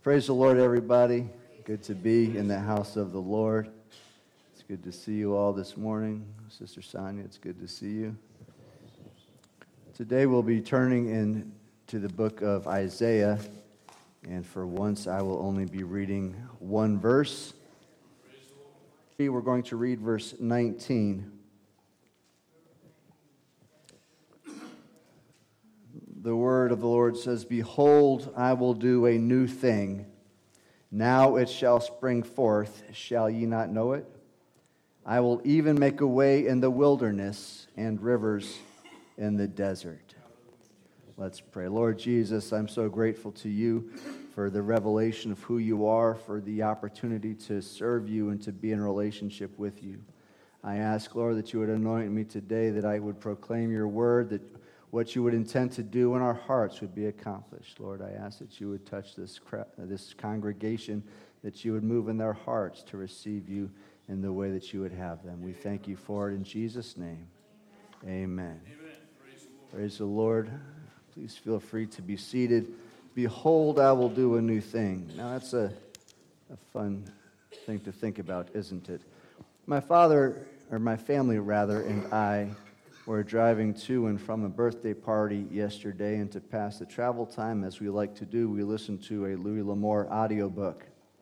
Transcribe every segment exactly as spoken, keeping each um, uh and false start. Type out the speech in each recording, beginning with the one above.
Praise the Lord, everybody. Good to be in the house of the Lord. It's good to see you all this morning. Sister Sonia, it's good to see you. Today we'll be turning in to the book of Isaiah, and for once I will only be reading one verse. We're going to read verse nineteen. The word of the Lord says, "Behold, I will do a new thing. Now it shall spring forth. Shall ye not know it? I will even make a way in the wilderness and rivers in the desert." Let's pray. Lord Jesus, I'm so grateful to you for the revelation of who you are, for the opportunity to serve you and to be in a relationship with you. I ask, Lord, that you would anoint me today, that I would proclaim your word, that what you would intend to do in our hearts would be accomplished. Lord, I ask that you would touch this this congregation, that you would move in their hearts to receive you in the way that you would have them. We thank you for it in Jesus' name. Amen. Amen. Praise the Lord. Praise the Lord. Please feel free to be seated. Behold, I will do a new thing. Now, that's a, a fun thing to think about, isn't it? My father, or my family rather, and I were driving to and from a birthday party yesterday, and to pass the travel time, as we like to do, we listened to a Louis L'Amour audiobook.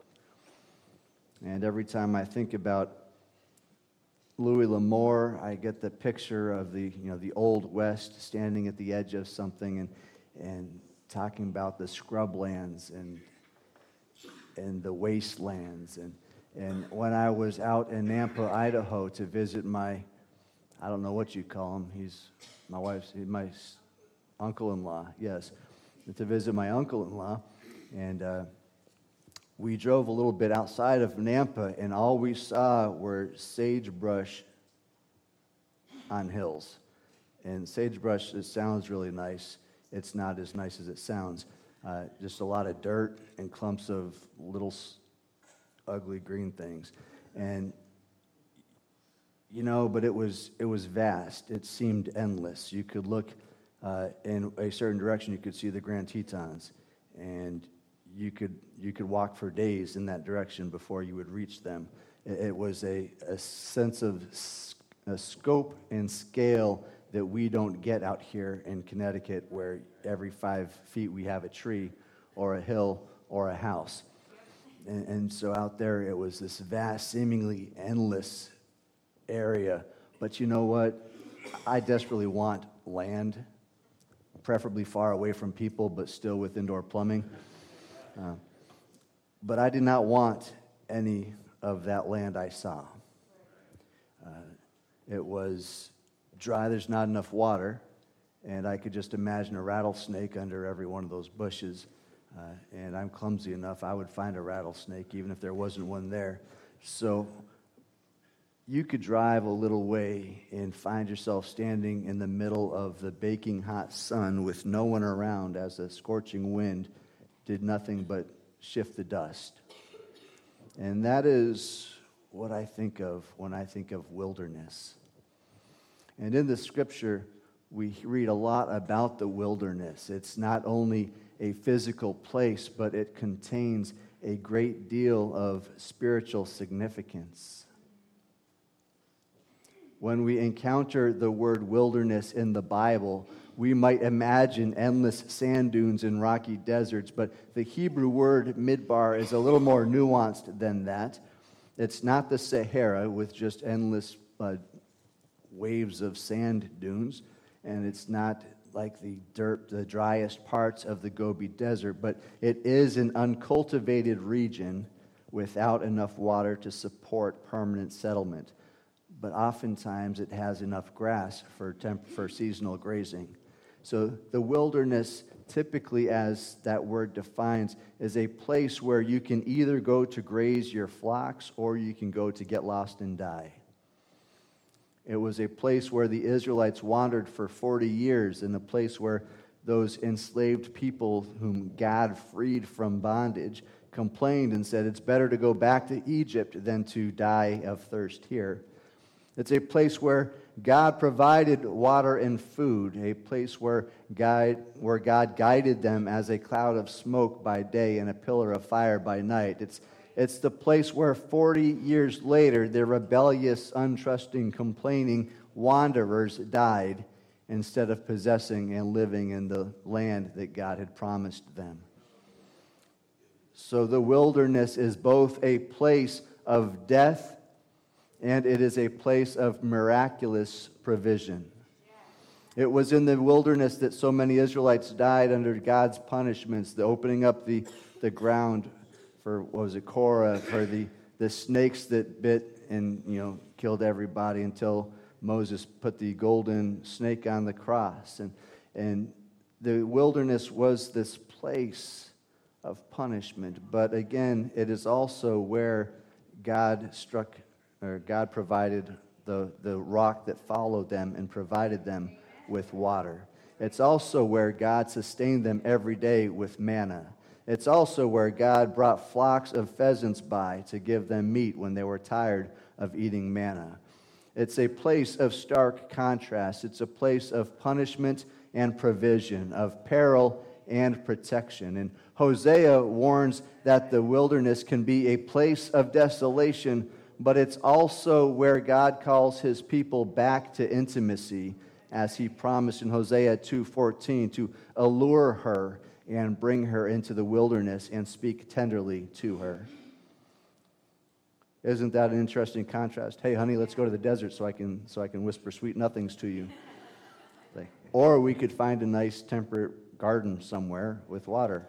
And every time I think about Louis L'Amour, I get the picture of the, you know, the Old West standing at the edge of something and and talking about the scrublands and and the wastelands. And and when I was out in Nampa, Idaho, to visit my, I don't know what you call him. He's my wife's, he's my uncle-in-law, yes, to visit my uncle-in-law. And uh, we drove a little bit outside of Nampa, and all we saw were sagebrush on hills. And sagebrush, it sounds really nice. It's not as nice as it sounds. Uh, just a lot of dirt and clumps of little ugly green things. And You know, but it was it was vast. It seemed endless. You could look uh, in a certain direction. You could see the Grand Tetons, and you could you could walk for days in that direction before you would reach them. It, it was a, a sense of a scope and scale that we don't get out here in Connecticut, where every five feet we have a tree or a hill or a house. And, and so out there, it was this vast, seemingly endless area. But you know what? I desperately want land, preferably far away from people, but still with indoor plumbing. Uh, but I did not want any of that land I saw. Uh, it was dry, there's not enough water, and I could just imagine a rattlesnake under every one of those bushes. Uh, and I'm clumsy enough, I would find a rattlesnake even if there wasn't one there. So you could drive a little way and find yourself standing in the middle of the baking hot sun with no one around, as a scorching wind did nothing but shift the dust. And that is what I think of when I think of wilderness. And in the scripture, we read a lot about the wilderness. It's not only a physical place, but it contains a great deal of spiritual significance. When we encounter the word wilderness in the Bible, we might imagine endless sand dunes and rocky deserts, but the Hebrew word midbar is a little more nuanced than that. It's not the Sahara with just endless uh, waves of sand dunes, and it's not like the dirt, the driest parts of the Gobi Desert, but it is an uncultivated region without enough water to support permanent settlement. But oftentimes it has enough grass for temp- for seasonal grazing. So the wilderness, typically as that word defines, is a place where you can either go to graze your flocks or you can go to get lost and die. It was a place where the Israelites wandered for forty years, and a place where those enslaved people whom God freed from bondage complained and said, it's better to go back to Egypt than to die of thirst here. It's a place where God provided water and food, a place where God, where God guided them as a cloud of smoke by day and a pillar of fire by night. It's, it's the place where forty years later, the rebellious, untrusting, complaining wanderers died instead of possessing and living in the land that God had promised them. So the wilderness is both a place of death and it is a place of miraculous provision. It was in the wilderness that so many Israelites died under God's punishments, the opening up the, the ground for, what was it, Korah, for the, the snakes that bit and, you know, killed everybody until Moses put the golden snake on the cross. And, and the wilderness was this place of punishment. But again, it is also where God struck, or God provided the, the rock that followed them and provided them with water. It's also where God sustained them every day with manna. It's also where God brought flocks of pheasants by to give them meat when they were tired of eating manna. It's a place of stark contrast. It's a place of punishment and provision, of peril and protection. And Hosea warns that the wilderness can be a place of desolation, but it's also where God calls his people back to intimacy, as he promised in Hosea two fourteen to allure her and bring her into the wilderness and speak tenderly to her. Isn't that an interesting contrast? Hey, honey, let's go to the desert so I can so I can whisper sweet nothings to you. Or we could find a nice temperate garden somewhere with water.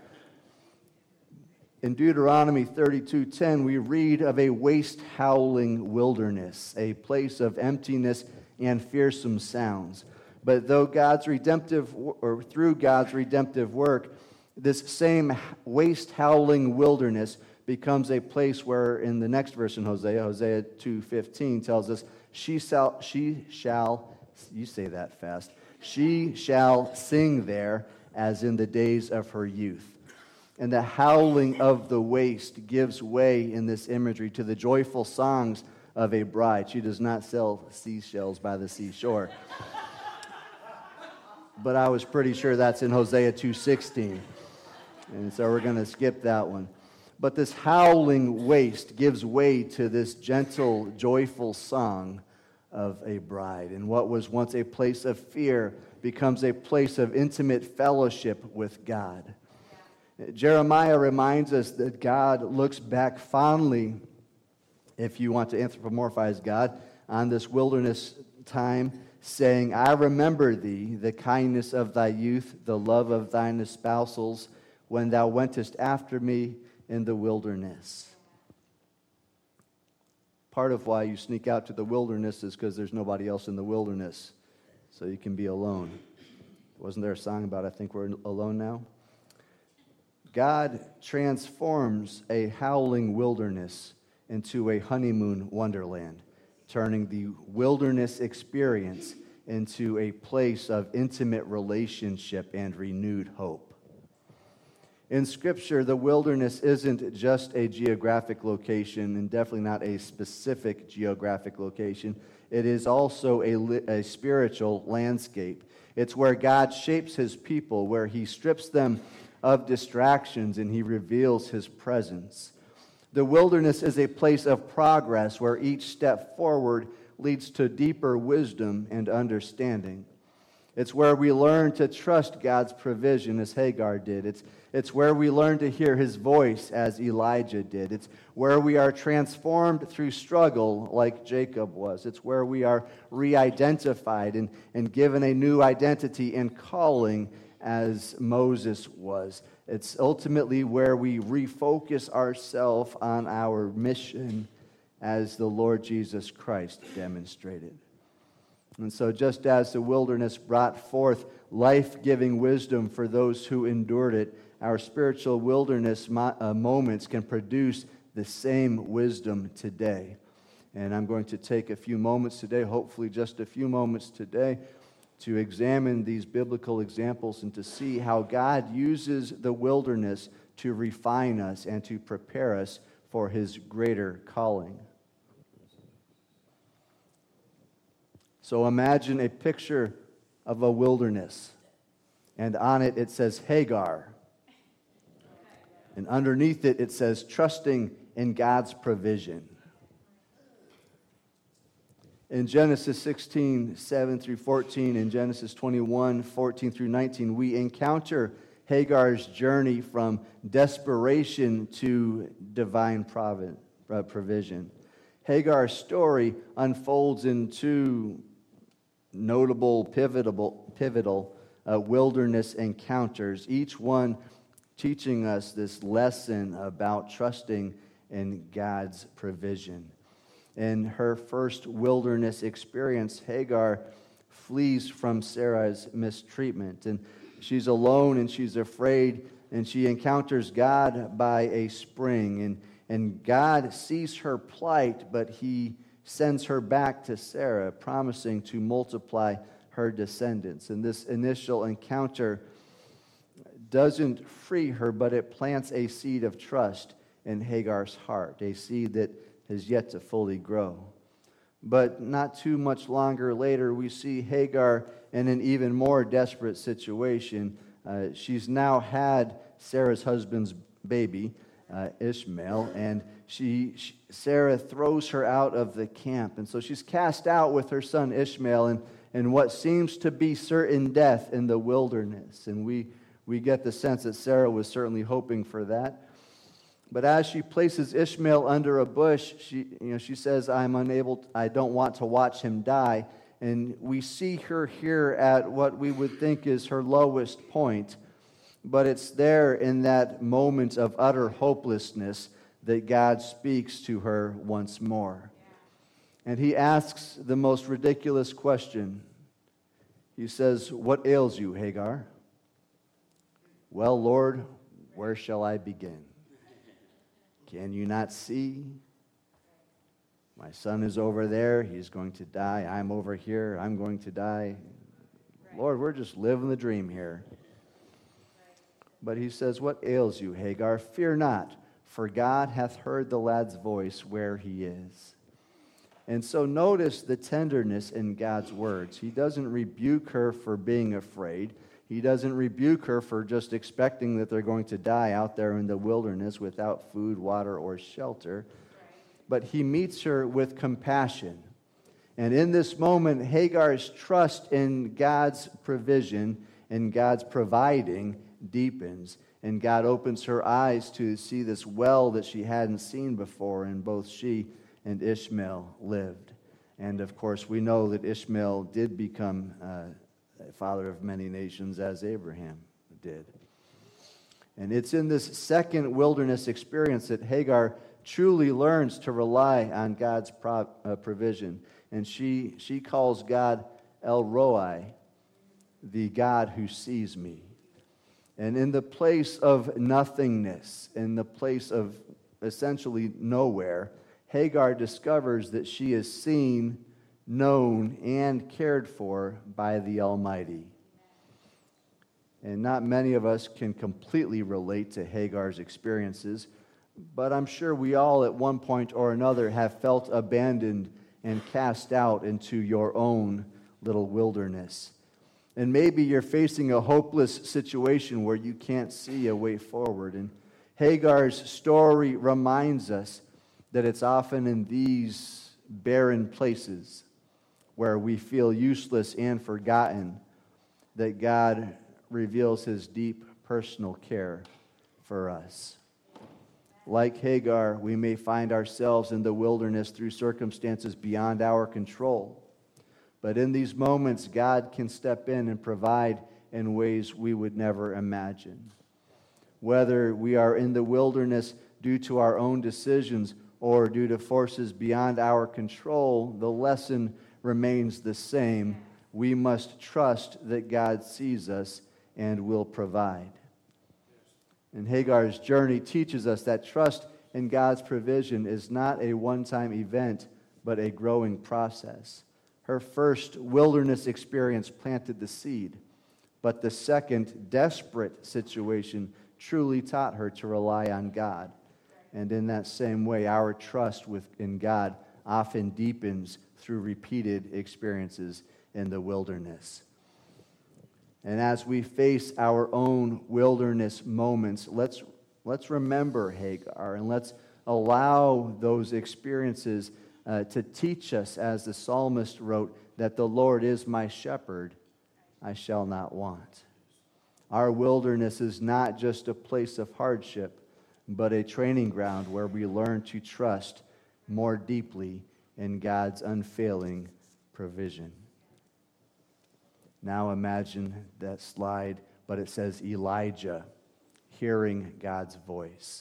In Deuteronomy thirty-two ten, we read of a waste-howling wilderness, a place of emptiness and fearsome sounds. But though God's redemptive, or through God's redemptive work, this same waste-howling wilderness becomes a place where, in the next verse in Hosea, Hosea two fifteen tells us, she shall, she shall, you say that fast, she shall sing there as in the days of her youth. And the howling of the waste gives way in this imagery to the joyful songs of a bride. She does not sell seashells by the seashore. But I was pretty sure that's in Hosea two sixteen. And so we're going to skip that one. But this howling waste gives way to this gentle, joyful song of a bride. And what was once a place of fear becomes a place of intimate fellowship with God. Jeremiah reminds us that God looks back fondly, if you want to anthropomorphize God, on this wilderness time, saying, I remember thee, the kindness of thy youth, the love of thine espousals, when thou wentest after me in the wilderness. Part of why you sneak out to the wilderness is because there's nobody else in the wilderness, so you can be alone. Wasn't there a song about, I think we're alone now? God transforms a howling wilderness into a honeymoon wonderland, turning the wilderness experience into a place of intimate relationship and renewed hope. In Scripture, the wilderness isn't just a geographic location, and definitely not a specific geographic location. It is also a, a spiritual landscape. It's where God shapes his people, where he strips them of distractions and he reveals his presence. The wilderness is a place of progress where each step forward leads to deeper wisdom and understanding. It's where we learn to trust God's provision as Hagar did. It's, it's where we learn to hear his voice as Elijah did. It's where we are transformed through struggle like Jacob was. It's where we are re-identified and, and given a new identity and calling as Moses was. It's ultimately where we refocus ourselves on our mission as the Lord Jesus Christ demonstrated. And so just as the wilderness brought forth life-giving wisdom for those who endured it, our spiritual wilderness mo- uh, moments can produce the same wisdom today. And I'm going to take a few moments today, hopefully just a few moments today, to examine these biblical examples and to see how God uses the wilderness to refine us and to prepare us for his greater calling. So imagine a picture of a wilderness, and on it it says Hagar. And underneath it, it says trusting in God's provision. In Genesis sixteen, seven through fourteen, and Genesis twenty-one, fourteen through nineteen, we encounter Hagar's journey from desperation to divine provision. Hagar's story unfolds in two notable, pivotal, pivotal uh, wilderness encounters, each one teaching us this lesson about trusting in God's provision. In her first wilderness experience, Hagar flees from Sarah's mistreatment, and she's alone and she's afraid, and she encounters God by a spring, and, and God sees her plight, but he sends her back to Sarah, promising to multiply her descendants. And this initial encounter doesn't free her, but it plants a seed of trust in Hagar's heart, a seed that has yet to fully grow. But not too much longer later, we see Hagar in an even more desperate situation. Uh, she's now had Sarah's husband's baby, uh, Ishmael, and she, she Sarah throws her out of the camp. And so she's cast out with her son Ishmael in, in what seems to be certain death in the wilderness. And we, we get the sense that Sarah was certainly hoping for that. But as she places Ishmael under a bush, she, you know, she says, I'm unable, to, I don't want to watch him die. And we see her here at what we would think is her lowest point. But it's there in that moment of utter hopelessness that God speaks to her once more. And he asks the most ridiculous question. He says, what ails you, Hagar? Well, Lord, where shall I begin? Can you not see? My son is over there. He's going to die. I'm over here. I'm going to die. Right. Lord, we're just living the dream here. Right. But he says, what ails you, Hagar? Fear not, for God hath heard the lad's voice where he is. And so notice the tenderness in God's words. He doesn't rebuke her for being afraid. He doesn't rebuke her for just expecting that they're going to die out there in the wilderness without food, water, or shelter. But he meets her with compassion. And in this moment, Hagar's trust in God's provision and God's providing deepens. And God opens her eyes to see this well that she hadn't seen before, and both she and Ishmael lived. And of course, we know that Ishmael did become uh, father of many nations, as Abraham did. And it's in this second wilderness experience that Hagar truly learns to rely on God's pro- uh, provision. And she, she calls God El Roi, the God who sees me. And in the place of nothingness, in the place of essentially nowhere, Hagar discovers that she is seen, known, and cared for by the Almighty. And not many of us can completely relate to Hagar's experiences, but I'm sure we all at one point or another have felt abandoned and cast out into your own little wilderness. And maybe you're facing a hopeless situation where you can't see a way forward. And Hagar's story reminds us that it's often in these barren places where we feel useless and forgotten that God reveals his deep personal care for us. Like Hagar, we may find ourselves in the wilderness through circumstances beyond our control. But in these moments, God can step in and provide in ways we would never imagine. Whether we are in the wilderness due to our own decisions or due to forces beyond our control, the lesson remains the same. We must trust that God sees us and will provide. And Hagar's journey teaches us that trust in God's provision is not a one-time event, but a growing process. Her first wilderness experience planted the seed, but the second desperate situation truly taught her to rely on God. And in that same way, our trust with, in God often deepens through repeated experiences in the wilderness. And as we face our own wilderness moments, let's, let's remember Hagar, and let's allow those experiences uh, to teach us, as the psalmist wrote, that the Lord is my shepherd, I shall not want. Our wilderness is not just a place of hardship, but a training ground where we learn to trust more deeply in God's unfailing provision. Now imagine that slide, but it says Elijah hearing God's voice.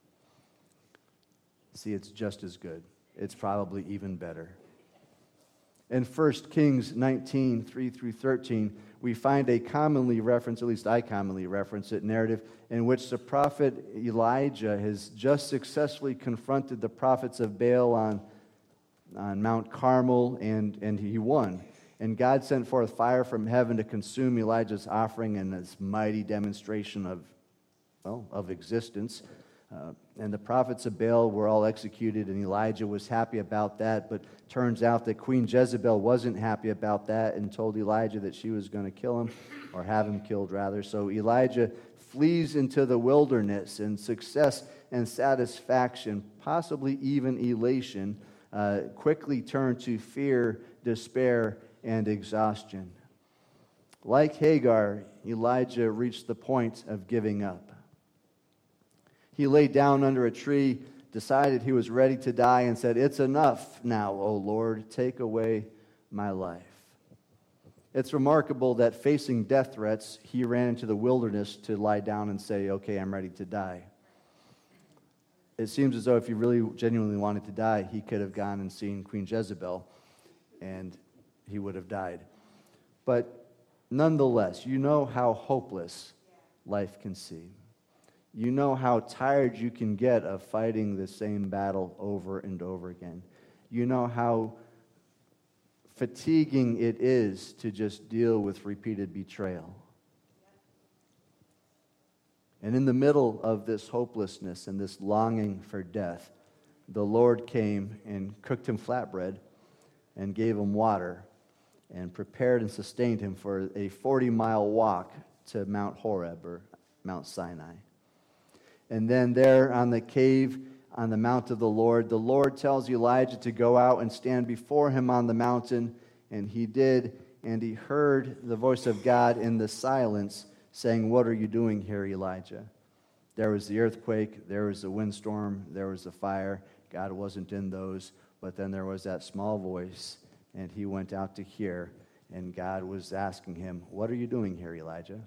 See, it's just as good. It's probably even better. In First Kings nineteen, three through thirteen, we find a commonly referenced, at least I commonly reference it, narrative in which the prophet Elijah has just successfully confronted the prophets of Baal on, on Mount Carmel, and, and he won. And God sent forth fire from heaven to consume Elijah's offering in this mighty demonstration of, well, of existence. Uh, and the prophets of Baal were all executed, and Elijah was happy about that. But turns out that Queen Jezebel wasn't happy about that and told Elijah that she was going to kill him, or have him killed, rather. So Elijah flees into the wilderness, and success and satisfaction, possibly even elation, uh, quickly turn to fear, despair, and exhaustion. Like Hagar, Elijah reached the point of giving up. He laid down under a tree, decided he was ready to die, and said, "It's enough now, O Lord, take away my life." It's remarkable that facing death threats, he ran into the wilderness to lie down and say, "Okay, I'm ready to die." It seems as though if he really genuinely wanted to die, he could have gone and seen Queen Jezebel, and he would have died. But nonetheless, you know how hopeless life can seem. You know how tired you can get of fighting the same battle over and over again. You know how fatiguing it is to just deal with repeated betrayal. And in the middle of this hopelessness and this longing for death, the Lord came and cooked him flatbread and gave him water and prepared and sustained him for a forty-mile walk to Mount Horeb, or Mount Sinai. And then there on the cave on the mount of the Lord, the Lord tells Elijah to go out and stand before him on the mountain. And he did, and he heard the voice of God in the silence saying, "What are you doing here, Elijah?" There was the earthquake, there was the windstorm, there was the fire. God wasn't in those, but then there was that small voice, and he went out to hear, and God was asking him, "What are you doing here, Elijah?"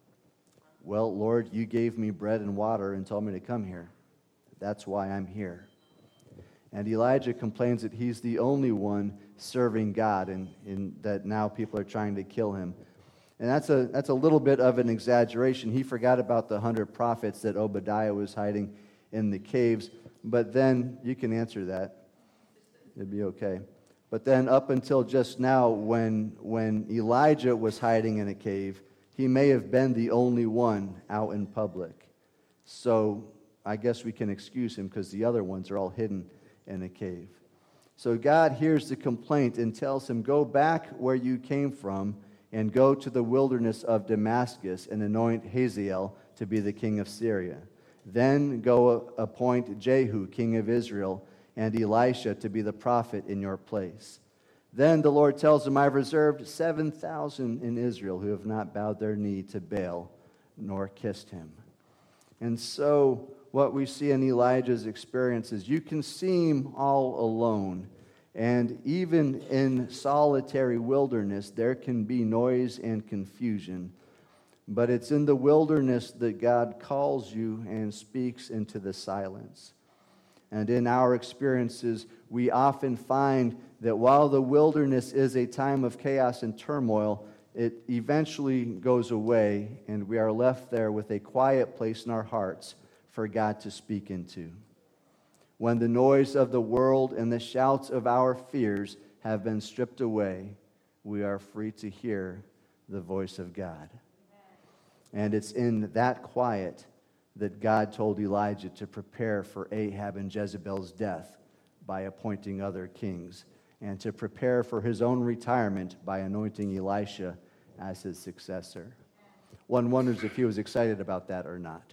"Well, Lord, you gave me bread and water and told me to come here. That's why I'm here." And Elijah complains that he's the only one serving God, and, and that now people are trying to kill him. And that's a, that's a little bit of an exaggeration. He forgot about the hundred prophets that Obadiah was hiding in the caves. But then, you can answer that. It'd be okay. But then up until just now, when, when Elijah was hiding in a cave, he may have been the only one out in public. So I guess we can excuse him because the other ones are all hidden in a cave. So God hears the complaint and tells him, "Go back where you came from and go to the wilderness of Damascus and anoint Hazael to be the king of Syria. Then go appoint Jehu, king of Israel, and Elisha to be the prophet in your place." Then the Lord tells him, "I've reserved seven thousand in Israel who have not bowed their knee to Baal nor kissed him." And so what we see in Elijah's experience is you can seem all alone. And even in solitary wilderness, there can be noise and confusion. But it's in the wilderness that God calls you and speaks into the silence. And in our experiences, we often find that while the wilderness is a time of chaos and turmoil, it eventually goes away, and we are left there with a quiet place in our hearts for God to speak into. When the noise of the world and the shouts of our fears have been stripped away, we are free to hear the voice of God. And it's in that quiet that God told Elijah to prepare for Ahab and Jezebel's death by appointing other kings. and to prepare for his own retirement by anointing Elisha as his successor. One wonders if he was excited about that or not.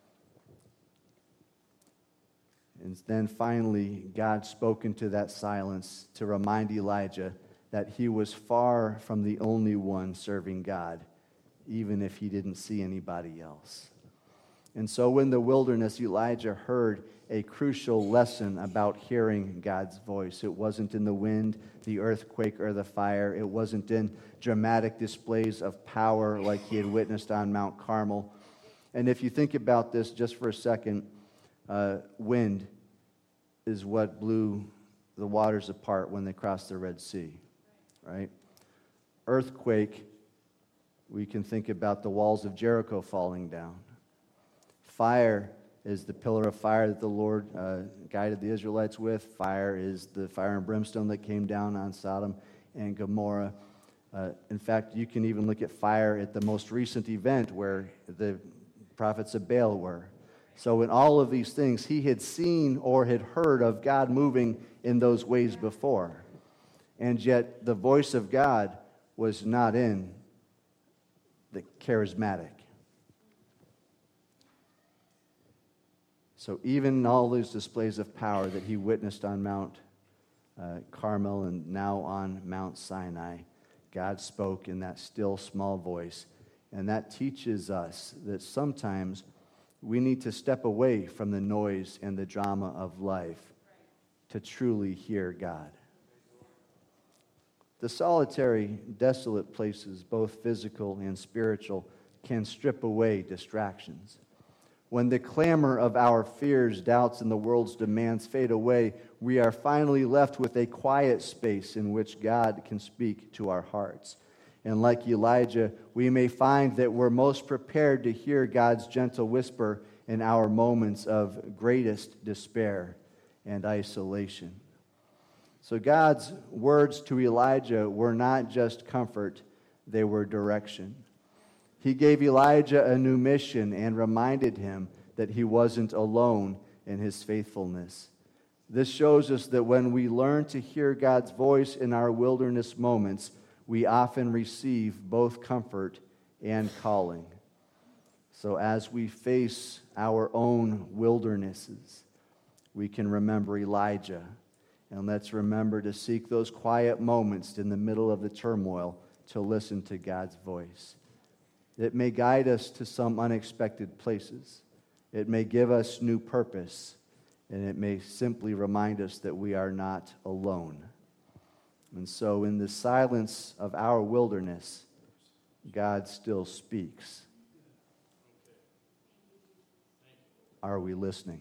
And then finally, God spoke into that silence to remind Elijah that he was far from the only one serving God, even if he didn't see anybody else. And so in the wilderness, Elijah heard a crucial lesson about hearing God's voice. It wasn't in the wind, the earthquake, or the fire. It wasn't in dramatic displays of power like he had witnessed on Mount Carmel. And if you think about this just for a second, uh, wind is what blew the waters apart when they crossed the Red Sea, right? Earthquake, we can think about the walls of Jericho falling down. Fire is the pillar of fire that the Lord uh, guided the Israelites with. Fire is the fire and brimstone that came down on Sodom and Gomorrah. Uh, in fact, you can even look at fire at the most recent event where the prophets of Baal were. So in all of these things, he had seen or had heard of God moving in those ways before. And yet the voice of God was not in the charismatic. So even in all those displays of power that he witnessed on Mount uh, Carmel and now on Mount Sinai, God spoke in that still small voice. And that teaches us that sometimes we need to step away from the noise and the drama of life to truly hear God. The solitary, desolate places, both physical and spiritual, can strip away distractions. When the clamor of our fears, doubts, and the world's demands fade away, we are finally left with a quiet space in which God can speak to our hearts. And like Elijah, we may find that we're most prepared to hear God's gentle whisper in our moments of greatest despair and isolation. So God's words to Elijah were not just comfort, they were direction. He gave Elijah a new mission and reminded him that he wasn't alone in his faithfulness. This shows us that when we learn to hear God's voice in our wilderness moments, we often receive both comfort and calling. So as we face our own wildernesses, we can remember Elijah. And let's remember to seek those quiet moments in the middle of the turmoil to listen to God's voice. It may guide us to some unexpected places. It may give us new purpose. And it may simply remind us that we are not alone. And so in the silence of our wilderness, God still speaks. Are we listening?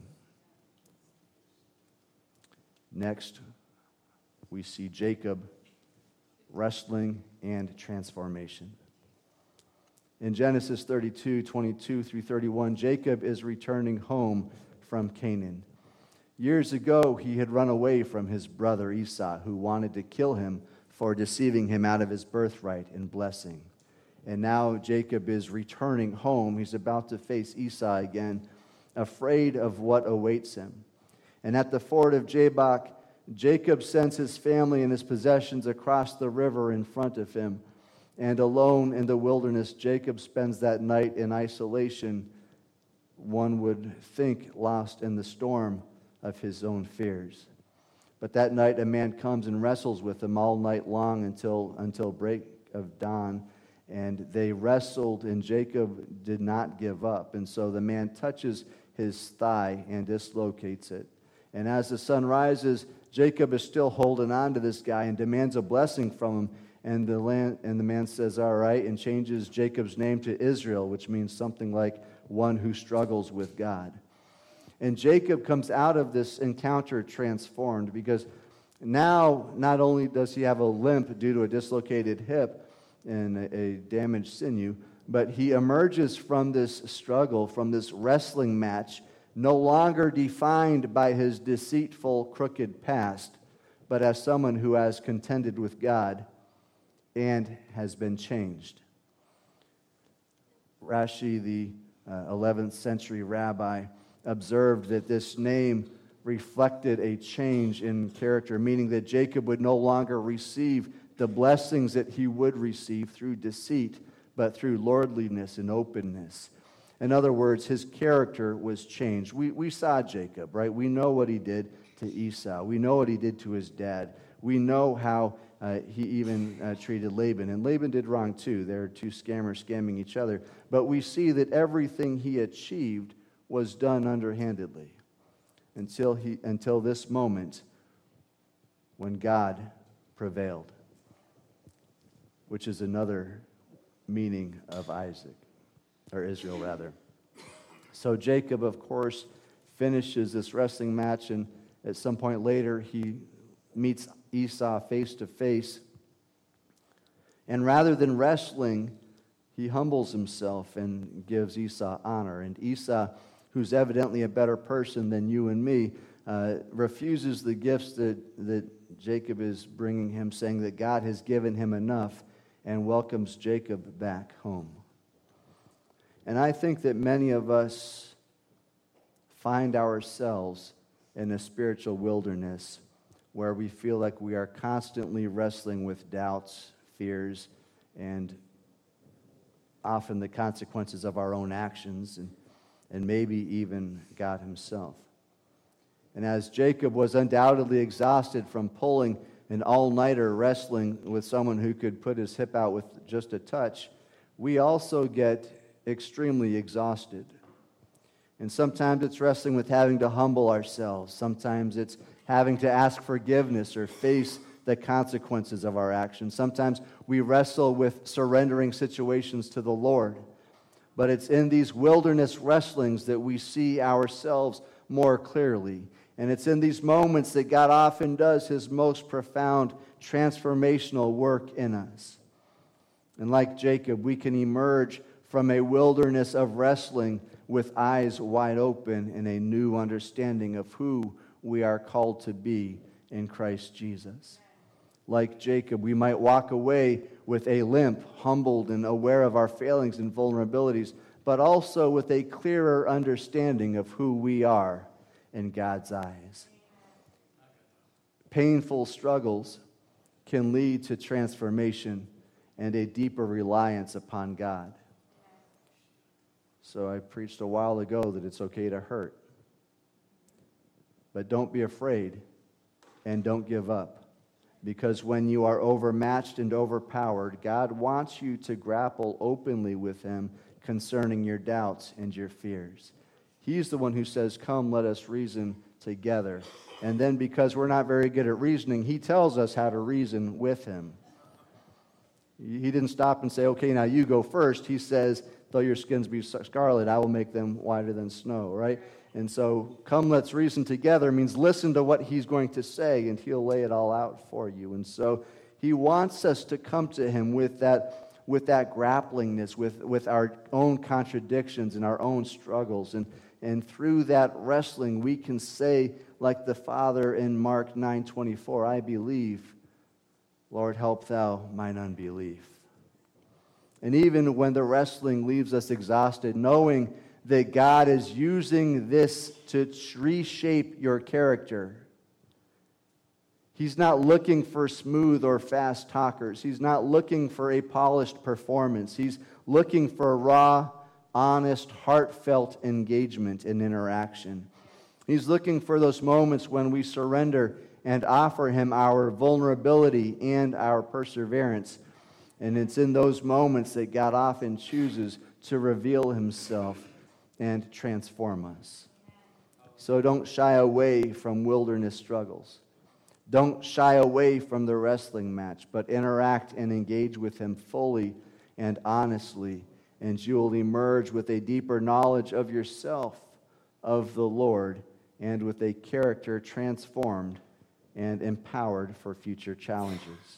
Next, we see Jacob, wrestling and transformation. In Genesis thirty-two, twenty-two through thirty-one, Jacob is returning home from Canaan. Years ago, he had run away from his brother Esau, who wanted to kill him for deceiving him out of his birthright and blessing. And now Jacob is returning home. He's about to face Esau again, afraid of what awaits him. And at the ford of Jabbok, Jacob sends his family and his possessions across the river in front of him. And alone in the wilderness, Jacob spends that night in isolation, one would think lost in the storm of his own fears. But that night a man comes and wrestles with him all night long until, until break of dawn. And they wrestled, and Jacob did not give up. And so the man touches his thigh and dislocates it. And as the sun rises, Jacob is still holding on to this guy and demands a blessing from him. And the, land, and the man says, all right, and changes Jacob's name to Israel, which means something like one who struggles with God. And Jacob comes out of this encounter transformed, because now not only does he have a limp due to a dislocated hip and a, a damaged sinew, but he emerges from this struggle, from this wrestling match, no longer defined by his deceitful, crooked past, but as someone who has contended with God and has been changed. Rashi, the uh, eleventh century rabbi, observed that this name reflected a change in character, meaning that Jacob would no longer receive the blessings that he would receive through deceit, but through lordliness and openness. In other words, his character was changed. We, we saw Jacob, right? We know what he did to Esau. We know what he did to his dad. We know how uh, he even uh, treated Laban. And Laban did wrong too. There are two scammers scamming each other. But we see that everything he achieved was done underhandedly until he until this moment when God prevailed, which is another meaning of Isaac, or Israel rather. So Jacob, of course, finishes this wrestling match, and at some point later he meets Esau face to face. And rather than wrestling, he humbles himself and gives Esau honor. And Esau, who's evidently a better person than you and me, uh, refuses the gifts that, that Jacob is bringing him, saying that God has given him enough, and welcomes Jacob back home. And I think that many of us find ourselves in a spiritual wilderness where we feel like we are constantly wrestling with doubts, fears, and often the consequences of our own actions, and, and maybe even God himself. And as Jacob was undoubtedly exhausted from pulling an all-nighter wrestling with someone who could put his hip out with just a touch, we also get extremely exhausted. And sometimes it's wrestling with having to humble ourselves. Sometimes it's having to ask forgiveness or face the consequences of our actions. Sometimes we wrestle with surrendering situations to the Lord. But it's in these wilderness wrestlings that we see ourselves more clearly. And it's in these moments that God often does his most profound transformational work in us. And like Jacob, we can emerge from a wilderness of wrestling with eyes wide open and a new understanding of who we are called to be in Christ Jesus. Like Jacob, we might walk away with a limp, humbled and aware of our failings and vulnerabilities, but also with a clearer understanding of who we are in God's eyes. Painful struggles can lead to transformation and a deeper reliance upon God. So I preached a while ago that it's okay to hurt. But don't be afraid and don't give up. Because when you are overmatched and overpowered, God wants you to grapple openly with him concerning your doubts and your fears. He's the one who says, "Come, let us reason together." And then because we're not very good at reasoning, he tells us how to reason with him. He didn't stop and say, "Okay, now you go first." He says, "Though your skins be scarlet, I will make them whiter than snow," right? And so, "Come, let's reason together" means listen to what he's going to say, and he'll lay it all out for you. And so he wants us to come to him with that, with that grapplingness, with, with our own contradictions and our own struggles. And, and through that wrestling, we can say, like the Father in Mark nine twenty-four, "I believe, Lord, help thou mine unbelief." And even when the wrestling leaves us exhausted, knowing that God is using this to reshape your character. He's not looking for smooth or fast talkers. He's not looking for a polished performance. He's looking for a raw, honest, heartfelt engagement and interaction. He's looking for those moments when we surrender and offer him our vulnerability and our perseverance. And it's in those moments that God often chooses to reveal himself and transform us. So don't shy away from wilderness struggles. Don't shy away from the wrestling match, but interact and engage with him fully and honestly, and you will emerge with a deeper knowledge of yourself, of the Lord, and with a character transformed and empowered for future challenges.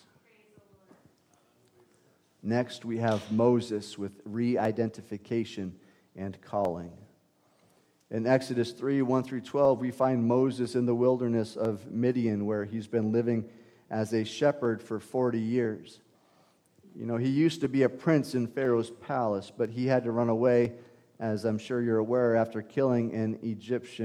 Next, we have Moses with re-identification and calling. In Exodus three, one through twelve, we find Moses in the wilderness of Midian, where he's been living as a shepherd for forty years. You know, he used to be a prince in Pharaoh's palace, but he had to run away, as I'm sure you're aware, after killing an Egyptian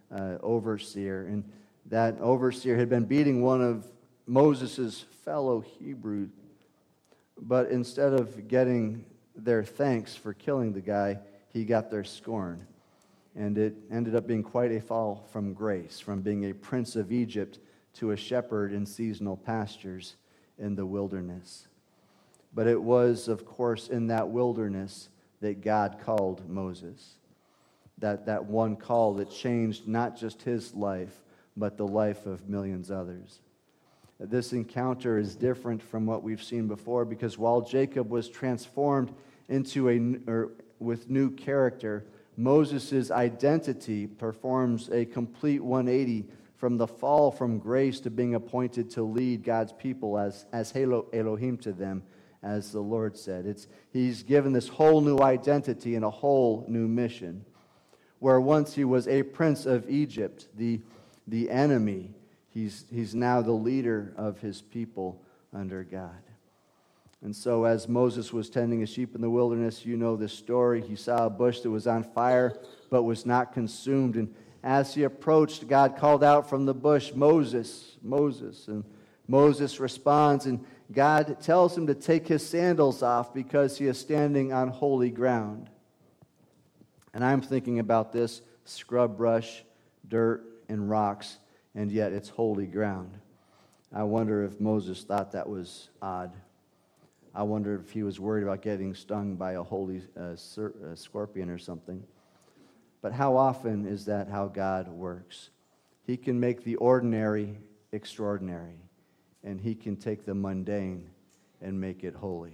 uh, overseer, and that overseer had been beating one of Moses' fellow Hebrews. But instead of getting their thanks for killing the guy, he got their scorn. And it ended up being quite a fall from grace, from being a prince of Egypt to a shepherd in seasonal pastures in the wilderness. But it was, of course, in that wilderness that God called Moses. That, that one call that changed not just his life, but the life of millions others. This encounter is different from what we've seen before, because while Jacob was transformed into a or with new character, Moses' identity performs a complete one eighty from the fall from grace to being appointed to lead God's people as, as Elohim to them, as the Lord said. It's, he's given this whole new identity and a whole new mission. Where once he was a prince of Egypt, the, the enemy, he's, he's now the leader of his people under God. And so as Moses was tending his sheep in the wilderness, you know this story. He saw a bush that was on fire but was not consumed. And as he approached, God called out from the bush, "Moses, Moses." And Moses responds, and God tells him to take his sandals off because he is standing on holy ground. And I'm thinking about this: scrub brush, dirt, and rocks, and yet it's holy ground. I wonder if Moses thought that was odd. I wonder if he was worried about getting stung by a holy uh, ser- uh, scorpion or something. But how often is that how God works? He can make the ordinary extraordinary, and he can take the mundane and make it holy.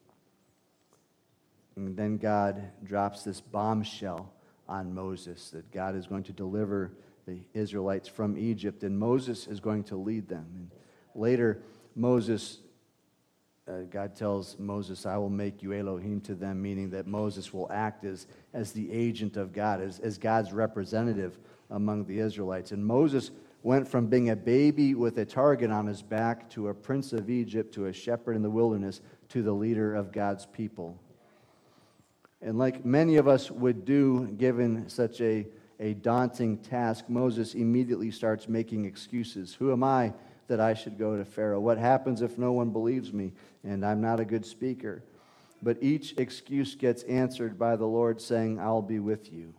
And then God drops this bombshell on Moses that God is going to deliver the Israelites from Egypt, and Moses is going to lead them. And later, Moses, uh, God tells Moses, "I will make you Elohim to them," meaning that Moses will act as, as the agent of God, as, as God's representative among the Israelites. And Moses went from being a baby with a target on his back to a prince of Egypt, to a shepherd in the wilderness, to the leader of God's people. And like many of us would do, given such a, a daunting task, Moses immediately starts making excuses. Who am I that I should go to Pharaoh? What happens if no one believes me and I'm not a good speaker? But each excuse gets answered by the Lord saying, "I'll be with you."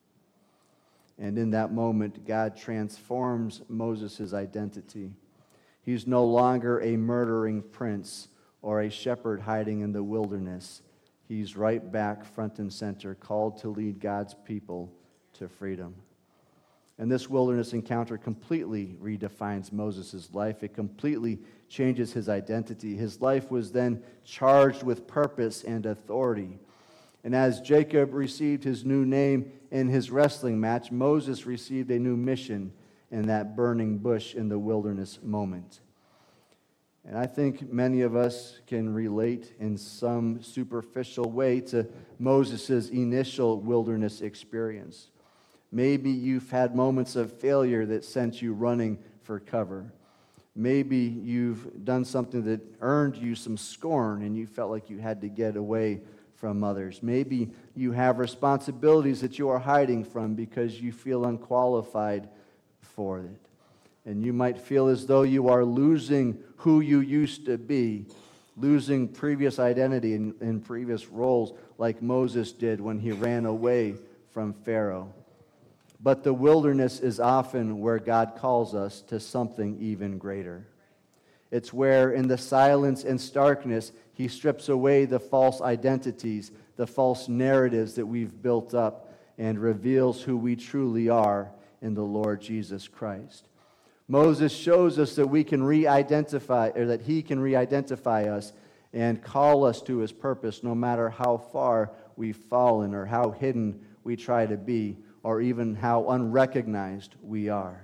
And in that moment, God transforms Moses' identity. He's no longer a murdering prince or a shepherd hiding in the wilderness. He's right back front and center, called to lead God's people to freedom. And this wilderness encounter completely redefines Moses' life. It completely changes his identity. His life was then charged with purpose and authority. And as Jacob received his new name in his wrestling match, Moses received a new mission in that burning bush in the wilderness moment. And I think many of us can relate in some superficial way to Moses' initial wilderness experience. Maybe you've had moments of failure that sent you running for cover. Maybe you've done something that earned you some scorn and you felt like you had to get away from others. Maybe you have responsibilities that you are hiding from because you feel unqualified for it. And you might feel as though you are losing who you used to be, losing previous identity and, and previous roles like Moses did when he ran away from Pharaoh. But the wilderness is often where God calls us to something even greater. It's where in the silence and starkness, he strips away the false identities, the false narratives that we've built up, and reveals who we truly are in the Lord Jesus Christ. Moses shows us that we can re-identify, or that he can re-identify us and call us to his purpose no matter how far we've fallen or how hidden we try to be or even how unrecognized we are.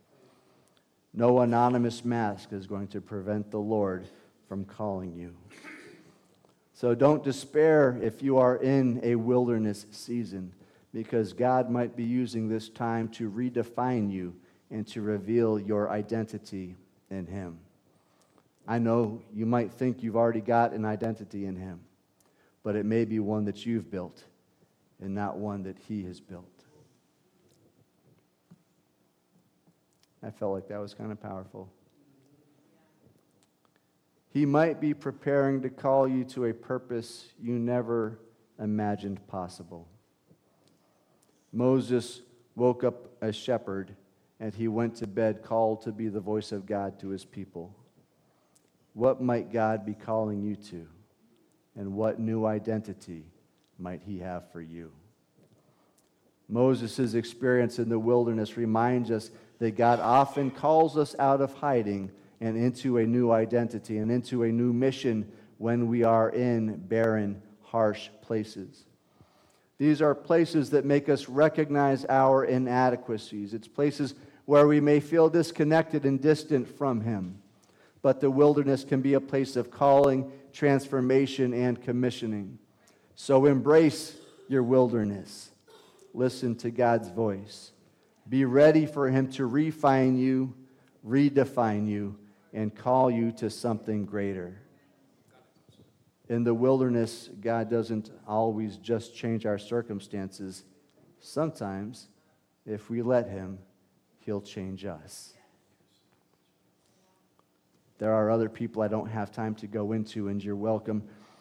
No anonymous mask is going to prevent the Lord from calling you. So don't despair if you are in a wilderness season, because God might be using this time to redefine you and to reveal your identity in him. I know you might think you've already got an identity in him, but it may be one that you've built and not one that he has built. I felt like that was kind of powerful. He might be preparing to call you to a purpose you never imagined possible. Moses woke up a shepherd, and he went to bed called to be the voice of God to his people. What might God be calling you to? And what new identity might he have for you? Moses' experience in the wilderness reminds us that God often calls us out of hiding and into a new identity and into a new mission when we are in barren, harsh places. These are places that make us recognize our inadequacies. It's places where we may feel disconnected and distant from Him. But the wilderness can be a place of calling, transformation, and commissioning. So embrace your wilderness. Listen to God's voice. Be ready for Him to refine you, redefine you, and call you to something greater. In the wilderness, God doesn't always just change our circumstances. Sometimes, if we let Him, He'll change us. There are other people I don't have time to go into, and you're welcome.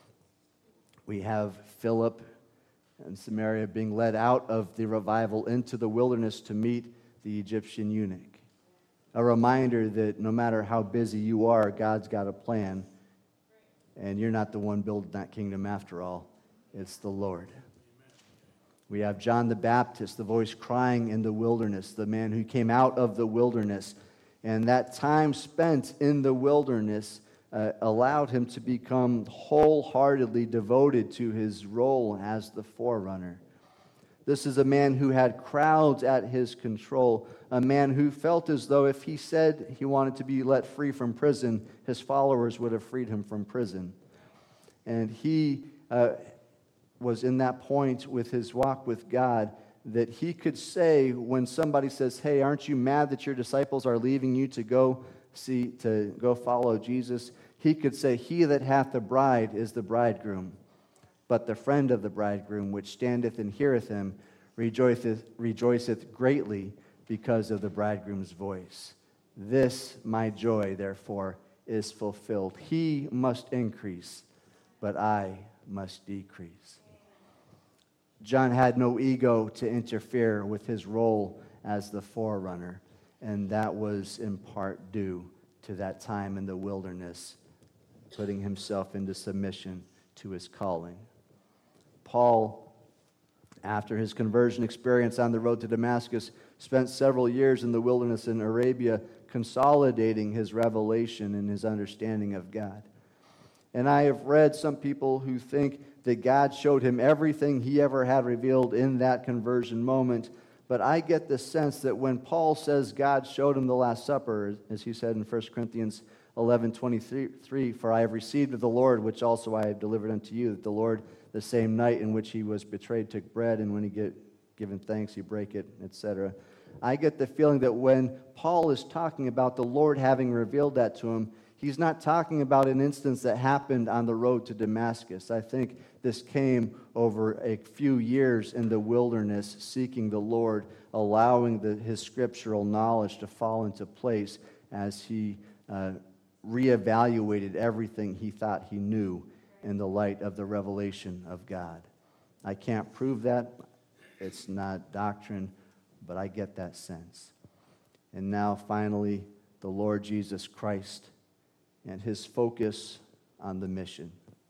We have Philip and Samaria being led out of the revival into the wilderness to meet the Egyptian eunuch. A reminder that no matter how busy you are, God's got a plan, and you're not the one building that kingdom after all. It's the Lord. We have John the Baptist, the voice crying in the wilderness, the man who came out of the wilderness. And that time spent in the wilderness uh, allowed him to become wholeheartedly devoted to his role as the forerunner. This is a man who had crowds at his control, a man who felt as though if he said he wanted to be let free from prison, his followers would have freed him from prison. And he uh, was in that point with his walk with God that he could say when somebody says, "Hey, aren't you mad that your disciples are leaving you to go see, to go follow Jesus?" He could say, "He that hath the bride is the bridegroom. But the friend of the bridegroom, which standeth and heareth him, rejoiceth, rejoiceth greatly because of the bridegroom's voice. This my joy, therefore, is fulfilled. He must increase, but I must decrease." John had no ego to interfere with his role as the forerunner, and that was in part due to that time in the wilderness, putting himself into submission to his calling. Paul, after his conversion experience on the road to Damascus, spent several years in the wilderness in Arabia consolidating his revelation and his understanding of God. And I have read some people who think that God showed him everything he ever had revealed in that conversion moment. But I get the sense that when Paul says God showed him the Last Supper, as he said in First Corinthians eleven twenty-three, "For I have received of the Lord, which also I have delivered unto you, that the Lord, the same night in which he was betrayed, took bread, and when he get given thanks, he brake it," et cetera. I get the feeling that when Paul is talking about the Lord having revealed that to him, he's not talking about an instance that happened on the road to Damascus. I think this came over a few years in the wilderness, seeking the Lord, allowing the, his scriptural knowledge to fall into place as he uh, reevaluated everything he thought he knew in the light of the revelation of God. I can't prove that. It's not doctrine, but I get that sense. And now, finally, the Lord Jesus Christ and his focus on the mission.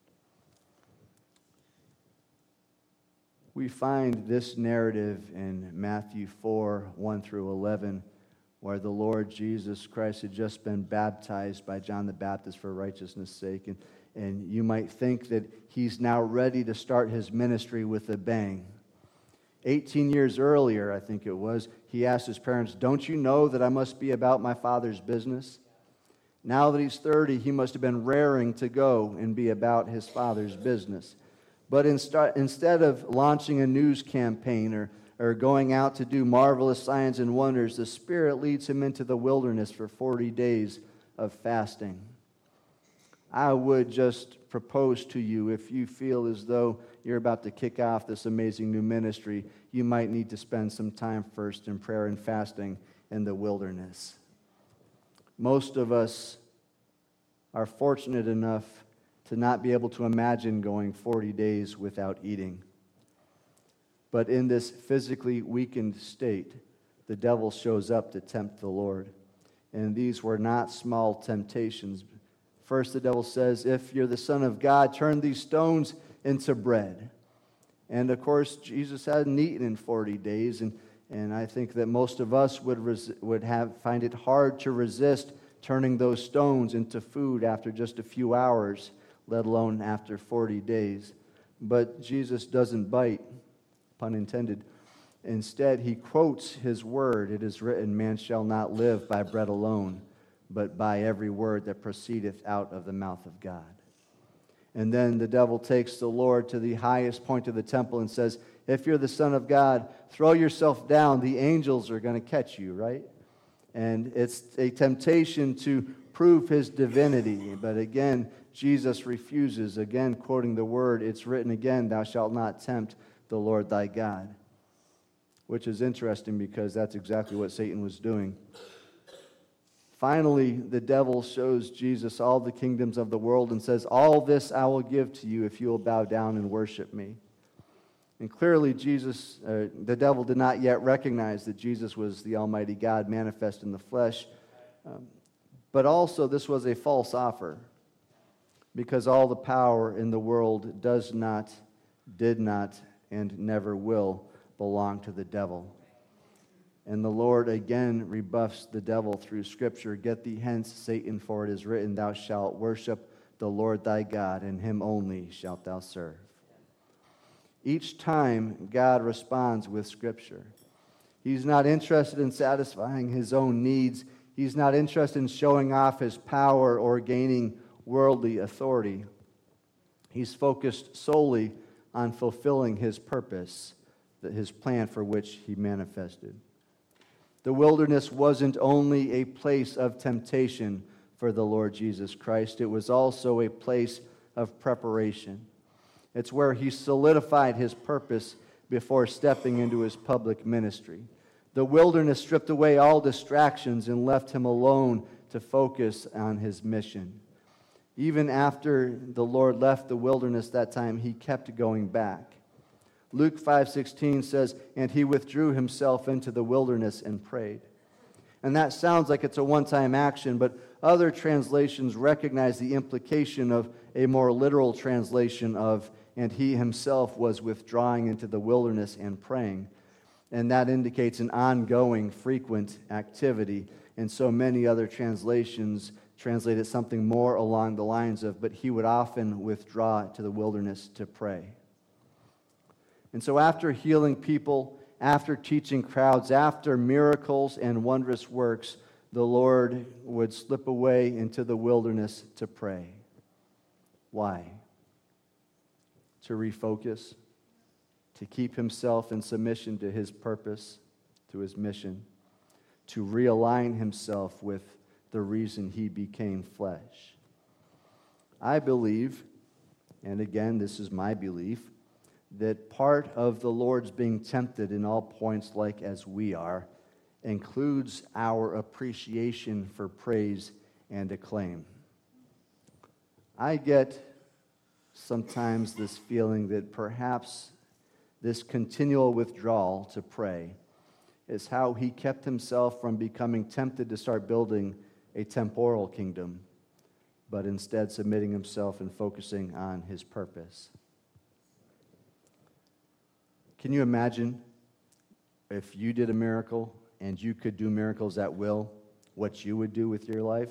We find this narrative in Matthew four, one through eleven, where the Lord Jesus Christ had just been baptized by John the Baptist for righteousness' sake. And, and you might think that he's now ready to start his ministry with a bang. eighteen years earlier, I think it was, he asked his parents, "Don't you know that I must be about my Father's business?" Now that he's thirty, he must have been raring to go and be about his Father's business. But instead of launching a news campaign or, or going out to do marvelous signs and wonders, the Spirit leads him into the wilderness for forty days of fasting. I would just propose to you, if you feel as though you're about to kick off this amazing new ministry, you might need to spend some time first in prayer and fasting in the wilderness. Most of us are fortunate enough to not be able to imagine going forty days without eating. But in this physically weakened state, the devil shows up to tempt the Lord. And these were not small temptations. First, the devil says, if you're the Son of God, turn these stones into bread. And of course, Jesus hadn't eaten in forty days, and, and I think that most of us would res- would have find it hard to resist turning those stones into food after just a few hours, let alone after forty days. But Jesus doesn't bite, pun intended. Instead, he quotes his word. It is written, man shall not live by bread alone, but by every word that proceedeth out of the mouth of God. And then the devil takes the Lord to the highest point of the temple and says, if you're the Son of God, throw yourself down. The angels are going to catch you, right? And it's a temptation to prove his divinity. But again, Jesus refuses. Again, quoting the word, it's written again, thou shalt not tempt the Lord thy God. Which is interesting because that's exactly what Satan was doing. Finally, the devil shows Jesus all the kingdoms of the world and says, all this I will give to you if you will bow down and worship me. And clearly, Jesus, uh, the devil did not yet recognize that Jesus was the Almighty God manifest in the flesh. Um, but also, this was a false offer because all the power in the world does not, did not, and never will belong to the devil. And the Lord again rebuffs the devil through Scripture. Get thee hence, Satan, for it is written, thou shalt worship the Lord thy God, and him only shalt thou serve. Each time, God responds with Scripture. He's not interested in satisfying his own needs. He's not interested in showing off his power or gaining worldly authority. He's focused solely on fulfilling his purpose, his plan for which he manifested. The wilderness wasn't only a place of temptation for the Lord Jesus Christ, it was also a place of preparation. It's where he solidified his purpose before stepping into his public ministry. The wilderness stripped away all distractions and left him alone to focus on his mission. Even after the Lord left the wilderness that time, he kept going back. Luke five sixteen says, and he withdrew himself into the wilderness and prayed. And that sounds like it's a one-time action, but other translations recognize the implication of a more literal translation of, and he himself was withdrawing into the wilderness and praying. And that indicates an ongoing, frequent activity. And so many other translations translate it something more along the lines of, but he would often withdraw to the wilderness to pray. And so after healing people, after teaching crowds, after miracles and wondrous works, the Lord would slip away into the wilderness to pray. Why? To refocus, to keep himself in submission to his purpose, to his mission, to realign himself with the reason he became flesh. I believe, and again, this is my belief, that part of the Lord's being tempted in all points like as we are includes our appreciation for praise and acclaim. I get sometimes this feeling that perhaps this continual withdrawal to pray is how he kept himself from becoming tempted to start building a temporal kingdom, but instead submitting himself and focusing on his purpose. Can you imagine if you did a miracle and you could do miracles at will, what you would do with your life?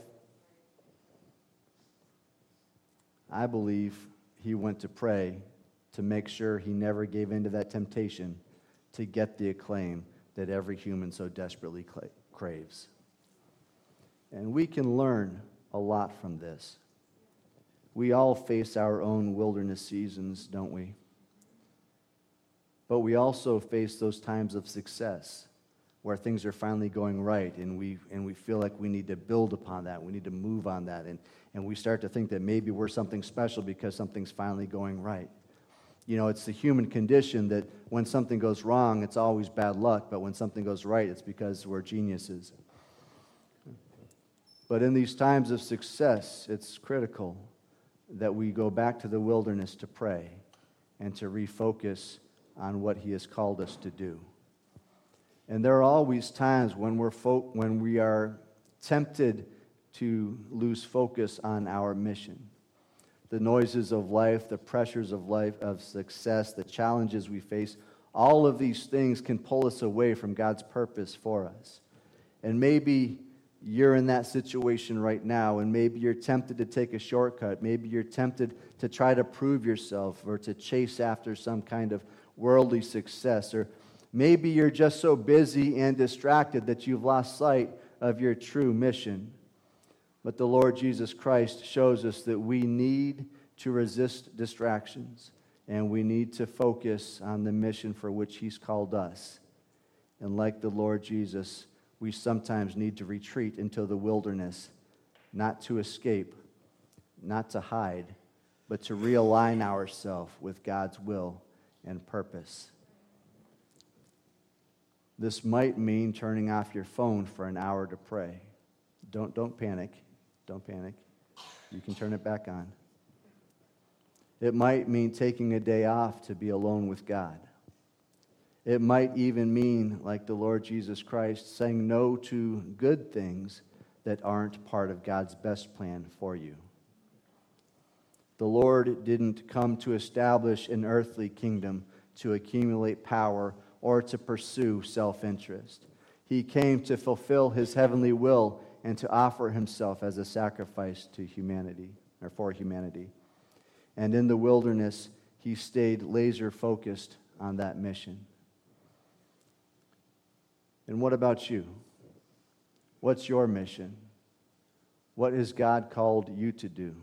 I believe he went to pray to make sure he never gave in to that temptation to get the acclaim that every human so desperately craves. And we can learn a lot from this. We all face our own wilderness seasons, don't we? But we also face those times of success where things are finally going right, and we and we feel like we need to build upon that. We need to move on that, and, and we start to think that maybe we're something special because something's finally going right. You know, it's the human condition that when something goes wrong, it's always bad luck, but when something goes right, it's because we're geniuses. But in these times of success, it's critical that we go back to the wilderness to pray and to refocus on what He has called us to do. And there are always times when we're fo- when we are tempted to lose focus on our mission. The noises of life, the pressures of life, of success, the challenges we face, all of these things can pull us away from God's purpose for us. And maybe you're in that situation right now, and maybe you're tempted to take a shortcut. Maybe you're tempted to try to prove yourself or to chase after some kind of worldly success. Or maybe you're just so busy and distracted that you've lost sight of your true mission. But the Lord Jesus Christ shows us that we need to resist distractions, and we need to focus on the mission for which He's called us. And like the Lord Jesus, we sometimes need to retreat into the wilderness, not to escape, not to hide, but to realign ourselves with God's will and purpose. This might mean turning off your phone for an hour to pray. Don't, don't panic. Don't panic. You can turn it back on. It might mean taking a day off to be alone with God. It might even mean, like the Lord Jesus Christ, saying no to good things that aren't part of God's best plan for you. The Lord didn't come to establish an earthly kingdom to accumulate power or to pursue self-interest. He came to fulfill His heavenly will and to offer Himself as a sacrifice to humanity, or for humanity. And in the wilderness, He stayed laser-focused on that mission. And what about you? What's your mission? What has God called you to do?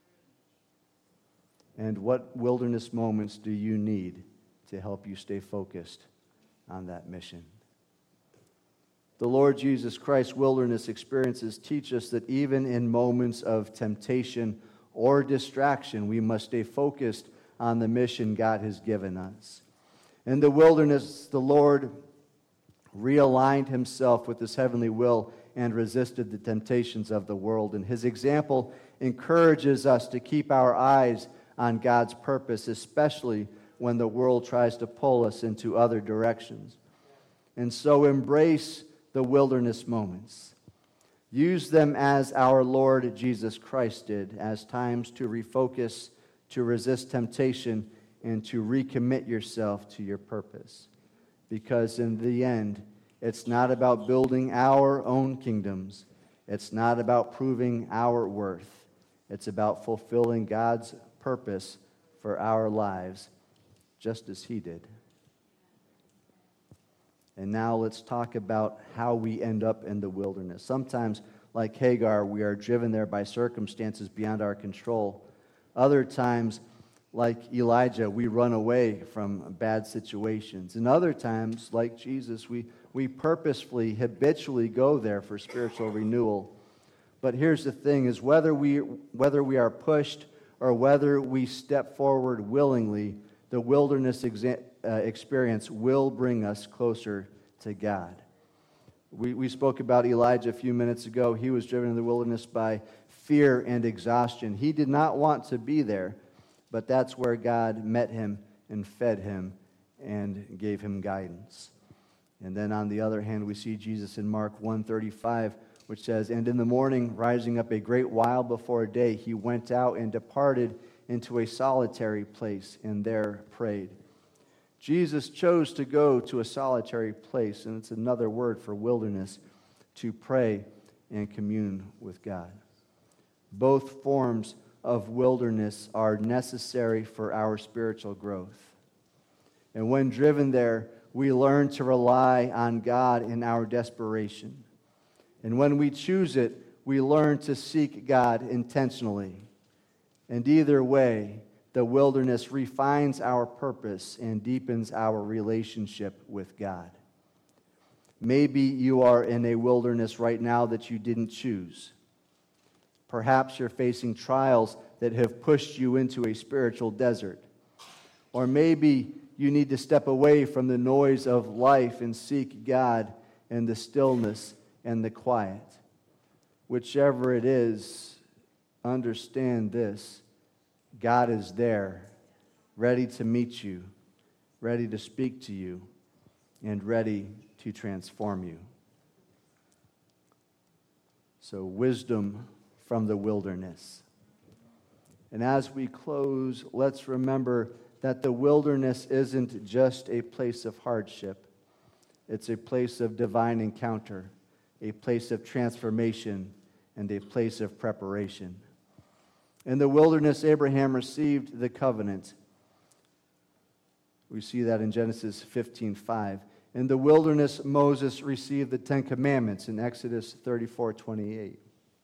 And what wilderness moments do you need to help you stay focused on that mission? The Lord Jesus Christ's wilderness experiences teach us that even in moments of temptation or distraction, we must stay focused on the mission God has given us. In the wilderness, the Lord realigned Himself with His heavenly will and resisted the temptations of the world. And His example encourages us to keep our eyes on God's purpose, especially when the world tries to pull us into other directions. And so embrace the wilderness moments. Use them as our Lord Jesus Christ did, as times to refocus, to resist temptation, and to recommit yourself to your purpose. Because in the end, it's not about building our own kingdoms. It's not about proving our worth. It's about fulfilling God's purpose for our lives, just as He did. And now let's talk about how we end up in the wilderness. Sometimes, like Hagar, we are driven there by circumstances beyond our control. Other times, like Elijah, we run away from bad situations. And other times, like Jesus, we, we purposefully, habitually go there for spiritual renewal. But here's the thing, is whether we, whether we are pushed or whether we step forward willingly, the wilderness exa- uh, experience will bring us closer to God. We, we spoke about Elijah a few minutes ago. He was driven in the wilderness by fear and exhaustion. He did not want to be there, but that's where God met him and fed him and gave him guidance. And then on the other hand, we see Jesus in Mark one thirty-five, which says, "And in the morning, rising up a great while before day, he went out and departed into a solitary place, and there prayed." Jesus chose to go to a solitary place, and it's another word for wilderness, to pray and commune with God. Both forms of wilderness are necessary for our spiritual growth. And when driven there, we learn to rely on God in our desperation. And when we choose it, we learn to seek God intentionally. And either way, the wilderness refines our purpose and deepens our relationship with God. Maybe you are in a wilderness right now that you didn't choose. Perhaps you're facing trials that have pushed you into a spiritual desert. Or maybe you need to step away from the noise of life and seek God in the stillness and the quiet. whichever it is, understand this: God is there, ready to meet you, ready to speak to you, and ready to transform you. So, wisdom from the wilderness. And as we close, let's remember that the wilderness isn't just a place of hardship. It's a place of divine encounter, a place of transformation, and a place of preparation. In the wilderness, Abraham received the covenant. We see that in Genesis fifteen five. In the wilderness, Moses received the Ten Commandments in Exodus thirty-four twenty-eight.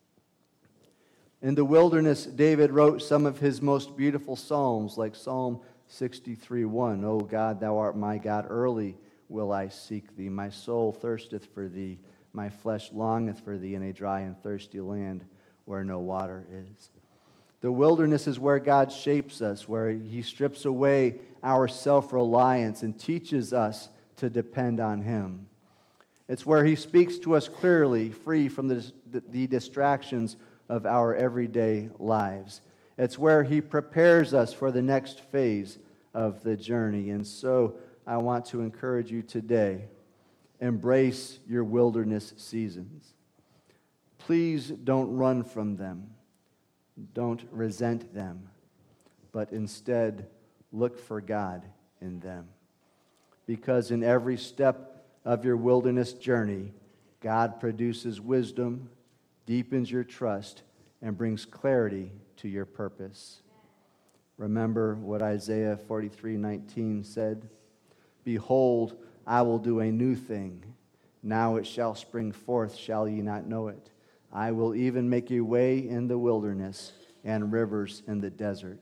In the wilderness, David wrote some of his most beautiful psalms, like Psalm sixty-three one. O God, thou art my God, early will I seek thee. My soul thirsteth for thee. My flesh longeth for thee in a dry and thirsty land where no water is. The wilderness is where God shapes us, where he strips away our self-reliance and teaches us to depend on him. It's where he speaks to us clearly, free from the, the distractions of our everyday lives. It's where he prepares us for the next phase of the journey. And so I want to encourage you today, embrace your wilderness seasons. Please don't run from them. Don't resent them, but instead look for God in them. Because in every step of your wilderness journey, God produces wisdom, deepens your trust, and brings clarity to your purpose. Remember what Isaiah forty-three nineteen said, Behold, I will do a new thing. Now it shall spring forth, shall ye not know it? I will even make a way in the wilderness and rivers in the desert.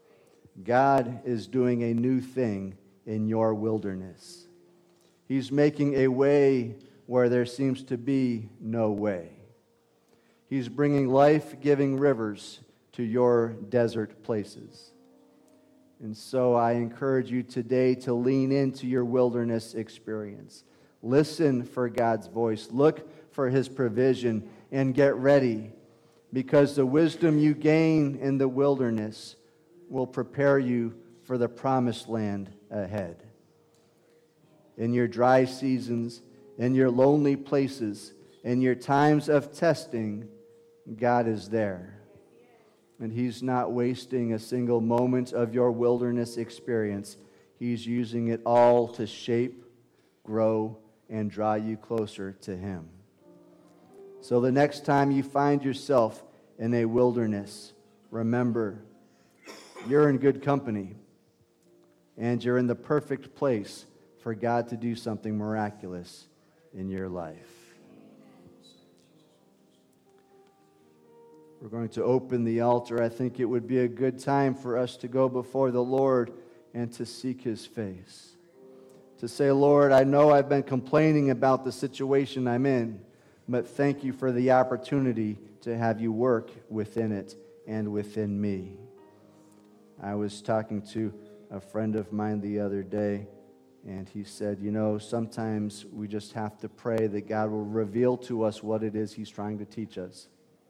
God is doing a new thing in your wilderness. He's making a way where there seems to be no way. He's bringing life-giving rivers to your desert places. And so I encourage you today to lean into your wilderness experience. Listen for God's voice. Look for his provision and get ready, because the wisdom you gain in the wilderness will prepare you for the promised land ahead. In your dry seasons, in your lonely places, in your times of testing, God is there. And he's not wasting a single moment of your wilderness experience. He's using it all to shape, grow, and draw you closer to him. So the next time you find yourself in a wilderness, remember, you're in good company, and you're in the perfect place for God to do something miraculous in your life. We're going to open the altar. I think it would be a good time for us to go before the Lord and to seek his face. To say, Lord, I know I've been complaining about the situation I'm in, but thank you for the opportunity to have you work within it and within me. I was talking to a friend of mine the other day, and he said, you know, sometimes we just have to pray that God will reveal to us what it is he's trying to teach us.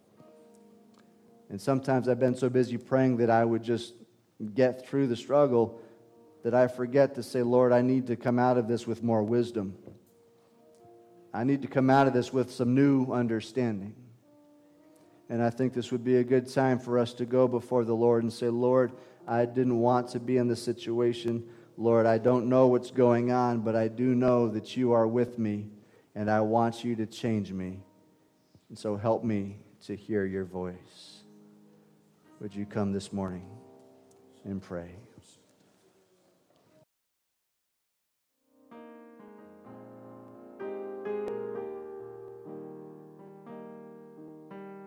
And sometimes I've been so busy praying that I would just get through the struggle that I forget to say, Lord, I need to come out of this with more wisdom. I need to come out of this with some new understanding. And I think this would be a good time for us to go before the Lord and say, Lord, I didn't want to be in this situation. Lord, I don't know what's going on, but I do know that you are with me, and I want you to change me. And so help me to hear your voice. Would you come this morning and pray?